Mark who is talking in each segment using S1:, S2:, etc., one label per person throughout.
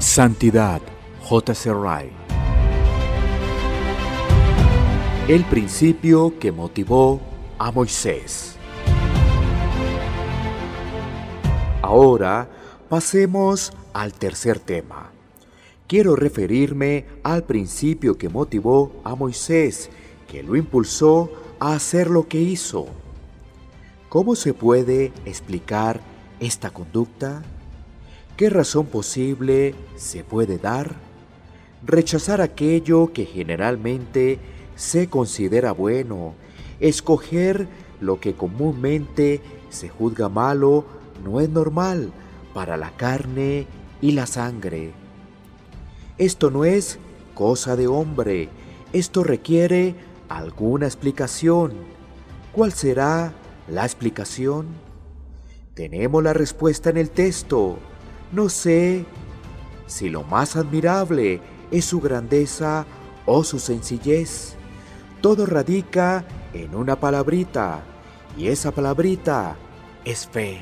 S1: Santidad, J.C. Wright. El principio que motivó a Moisés. Ahora pasemos al tercer tema. Quiero referirme al principio que motivó a Moisés, que lo impulsó a hacer lo que hizo. ¿Cómo se puede explicar esta conducta? ¿Qué razón posible se puede dar? Rechazar aquello que generalmente se considera bueno, escoger lo que comúnmente se juzga malo, no es normal para la carne y la sangre. Esto no es cosa de hombre, esto requiere alguna explicación. ¿Cuál será la explicación? Tenemos la respuesta en el texto. No sé si lo más admirable es su grandeza o su sencillez. Todo radica en una palabrita, y esa palabrita es fe.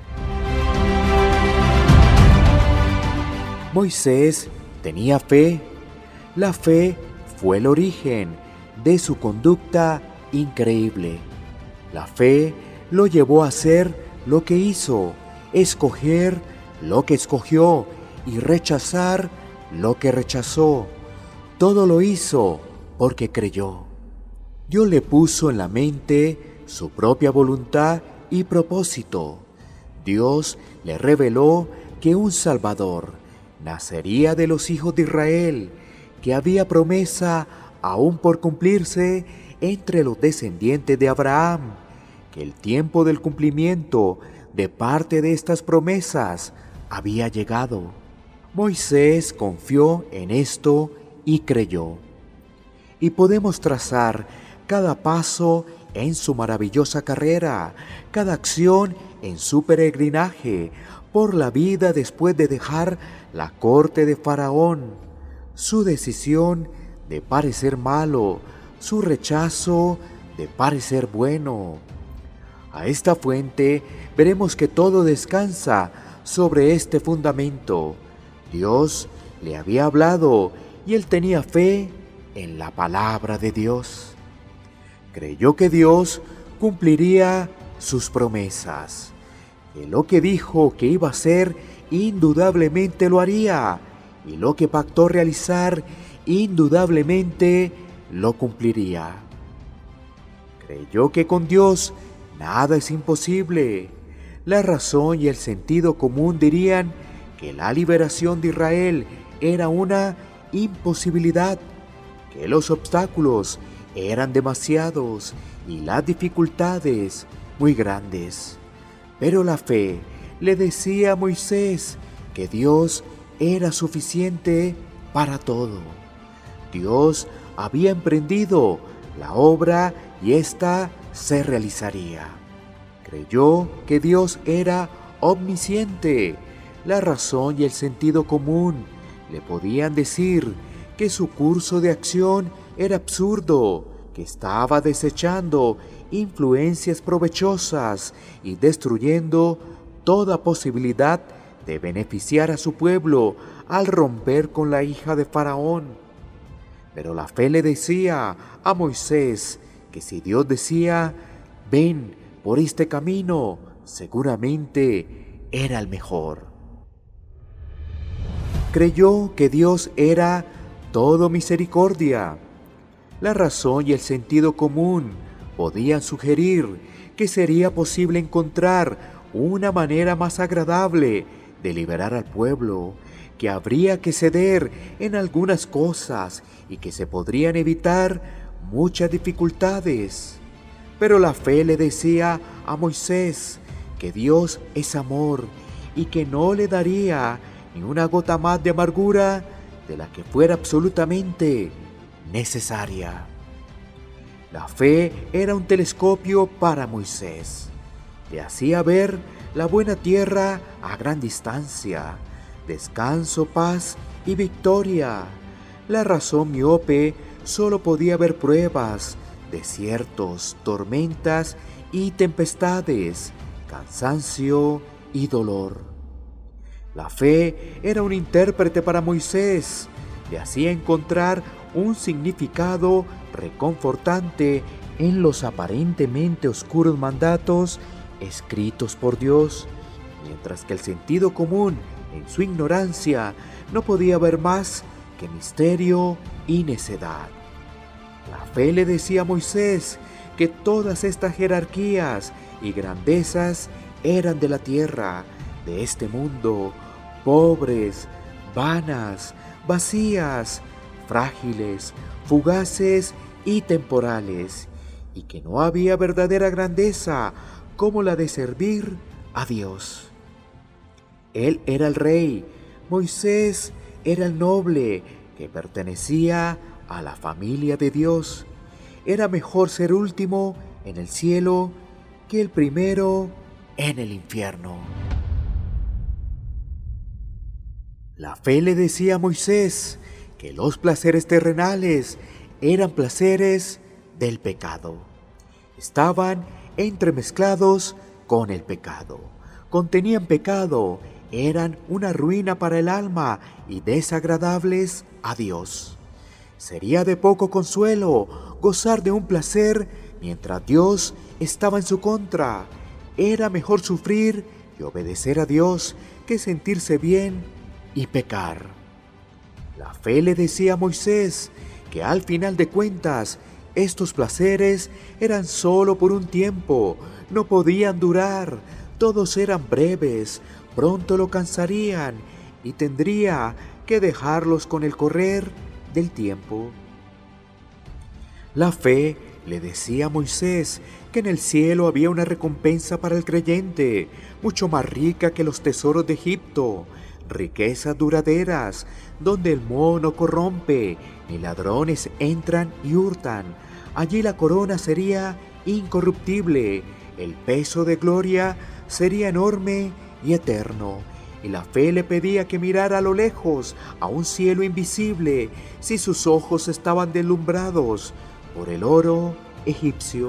S1: Moisés tenía fe. La fe fue el origen de su conducta increíble. La fe lo llevó a hacer lo que hizo, escoger lo que escogió y rechazar lo que rechazó. Todo lo hizo porque creyó. Dios le puso en la mente su propia voluntad y propósito. Dios le reveló que un Salvador nacería de los hijos de Israel, que había promesa aún por cumplirse entre los descendientes de Abraham, que el tiempo del cumplimiento de parte de estas promesas había llegado. Moisés confió en esto y creyó. Y podemos trazar cada paso en su maravillosa carrera, cada acción en su peregrinaje por la vida después de dejar la corte de Faraón, su decisión de parecer malo, su rechazo de parecer bueno. A esta fuente veremos que todo descansa sobre este fundamento. Dios le había hablado y él tenía fe en la palabra de Dios. Creyó que Dios cumpliría sus promesas, que lo que dijo que iba a hacer indudablemente lo haría, y lo que pactó realizar indudablemente lo cumpliría. Creyó que con Dios nada es imposible. La razón y el sentido común dirían que la liberación de Israel era una imposibilidad, que los obstáculos eran demasiados y las dificultades muy grandes. Pero la fe le decía a Moisés que Dios era suficiente para todo. Dios había emprendido la obra y ésta se realizaría. Creyó que Dios era omnisciente. La razón y el sentido común le podían decir que su curso de acción era absurdo, que estaba desechando influencias provechosas y destruyendo toda posibilidad de beneficiar a su pueblo al romper con la hija de Faraón. Pero la fe le decía a Moisés que si Dios decía, ven por este camino, seguramente era el mejor. Creyó que Dios era todo misericordia. La razón y el sentido común podían sugerir que sería posible encontrar una manera más agradable de liberar al pueblo, que habría que ceder en algunas cosas y que se podrían evitar muchas dificultades. Pero la fe le decía a Moisés que Dios es amor y que no le daría ni una gota más de amargura de la que fuera absolutamente necesaria. La fe era un telescopio para Moisés. Le hacía ver la buena tierra a gran distancia, descanso, paz y victoria. La razón miope solo podía ver pruebas, desiertos, tormentas y tempestades, cansancio y dolor. La fe era un intérprete para Moisés, le hacía encontrar un significado reconfortante en los aparentemente oscuros mandatos escritos por Dios, mientras que el sentido común, en su ignorancia, no podía ver más que misterio y necedad. La fe le decía a Moisés que todas estas jerarquías y grandezas eran de la tierra, de este mundo, pobres, vanas, vacías, frágiles, fugaces y temporales, y que no había verdadera grandeza como la de servir a Dios. Él era el rey, Moisés era el noble que pertenecía a la familia de Dios. Era mejor ser último en el cielo que el primero en el infierno. La fe le decía a Moisés que los placeres terrenales eran placeres del pecado. Estaban entremezclados con el pecado. Contenían pecado, eran una ruina para el alma y desagradables a Dios. Sería de poco consuelo gozar de un placer mientras Dios estaba en su contra. Era mejor sufrir y obedecer a Dios que sentirse bien y pecar. La fe le decía a Moisés que al final de cuentas estos placeres eran solo por un tiempo, no podían durar, todos eran breves, pronto lo cansarían y tendría que dejarlos con el correr del tiempo. La fe le decía a Moisés que en el cielo había una recompensa para el creyente, mucho más rica que los tesoros de Egipto, riquezas duraderas, donde el moho no corrompe, ni ladrones entran y hurtan. Allí la corona sería incorruptible, el peso de gloria sería enorme y eterno. Y la fe le pedía que mirara a lo lejos, a un cielo invisible, si sus ojos estaban deslumbrados por el oro egipcio.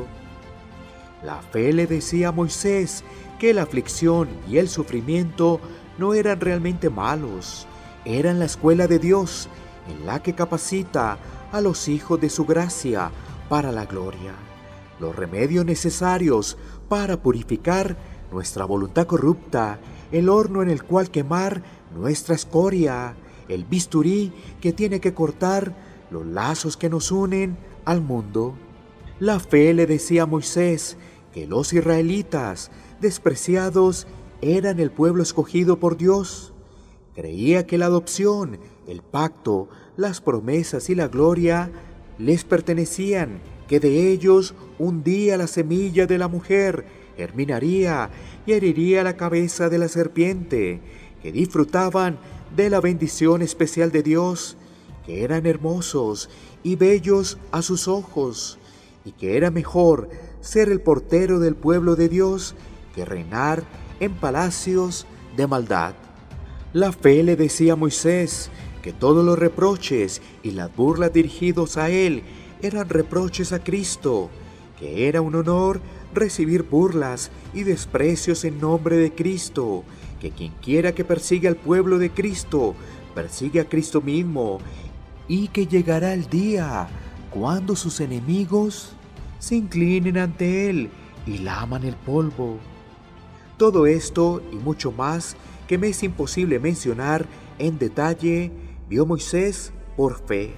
S1: La fe le decía a Moisés que la aflicción y el sufrimiento no eran realmente malos, eran la escuela de Dios en la que capacita a los hijos de su gracia para la gloria, los remedios necesarios para purificar nuestra voluntad corrupta, el horno en el cual quemar nuestra escoria, el bisturí que tiene que cortar los lazos que nos unen al mundo. La fe le decía a Moisés que los israelitas, despreciados, eran el pueblo escogido por Dios. Creía que la adopción, el pacto, las promesas y la gloria les pertenecían, que de ellos un día la semilla de la mujer germinaría y heriría la cabeza de la serpiente, que disfrutaban de la bendición especial de Dios, que eran hermosos y bellos a sus ojos, y que era mejor ser el portero del pueblo de Dios que reinar en palacios de maldad. La fe le decía a Moisés que todos los reproches y las burlas dirigidos a él eran reproches a Cristo, que era un honor recibir burlas y desprecios en nombre de Cristo, que quien quiera que persiga al pueblo de Cristo, persigue a Cristo mismo, y que llegará el día cuando sus enemigos se inclinen ante él y laman el polvo. Todo esto y mucho más que me es imposible mencionar en detalle, vio Moisés por fe.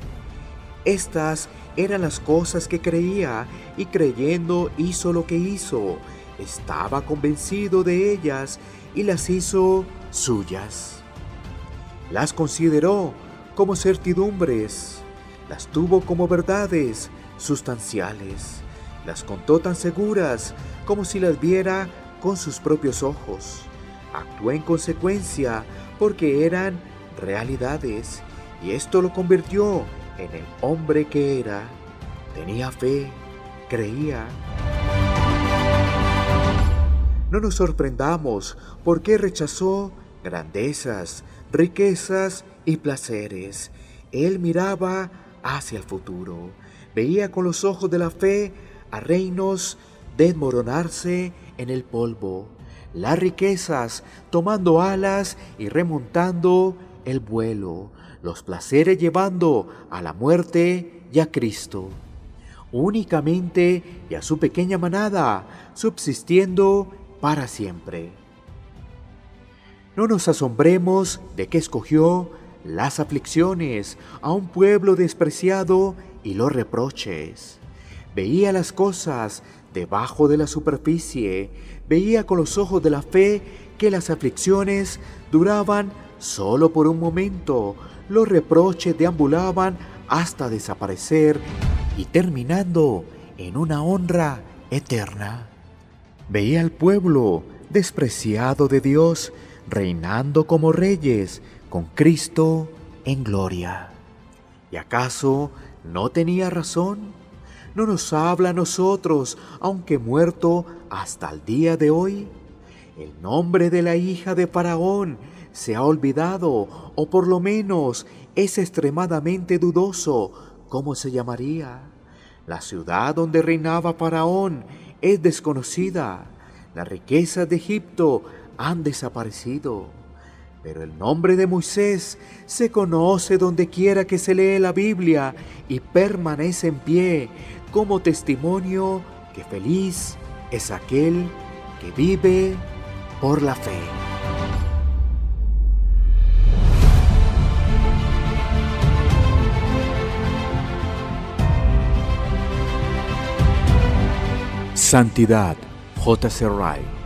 S1: Estas eran las cosas que creía, y creyendo hizo lo que hizo. Estaba convencido de ellas y las hizo suyas. Las consideró como certidumbres, las tuvo como verdades sustanciales, las contó tan seguras como si las viera con sus propios ojos. Actuó en consecuencia porque eran realidades, y esto lo convirtió en el hombre que era. Tenía fe, creía. No nos sorprendamos porque rechazó grandezas, riquezas y placeres. Él miraba hacia el futuro. Veía con los ojos de la fe a reinos desmoronarse en el polvo. las riquezas tomando alas y remontando el vuelo, los placeres llevando a la muerte y a Cristo, únicamente y a su pequeña manada, subsistiendo para siempre. No nos asombremos de que escogió las aflicciones a un pueblo despreciado y los reproches. Veía las cosas debajo de la superficie, veía con los ojos de la fe que las aflicciones duraban solo por un momento, los reproches deambulaban hasta desaparecer y terminando en una honra eterna. Veía al pueblo despreciado de Dios reinando como reyes con Cristo en gloria. ¿Y acaso no tenía razón? ¿No nos habla a nosotros, aunque muerto hasta el día de hoy? El nombre de la hija de Faraón se ha olvidado, o por lo menos es extremadamente dudoso cómo se llamaría. La ciudad donde reinaba Faraón es desconocida. Las riquezas de Egipto han desaparecido. Pero el nombre de Moisés se conoce donde quiera que se lee la Biblia y permanece en pie como testimonio que feliz es aquel que vive por la fe. Santidad, J.C. Ryle.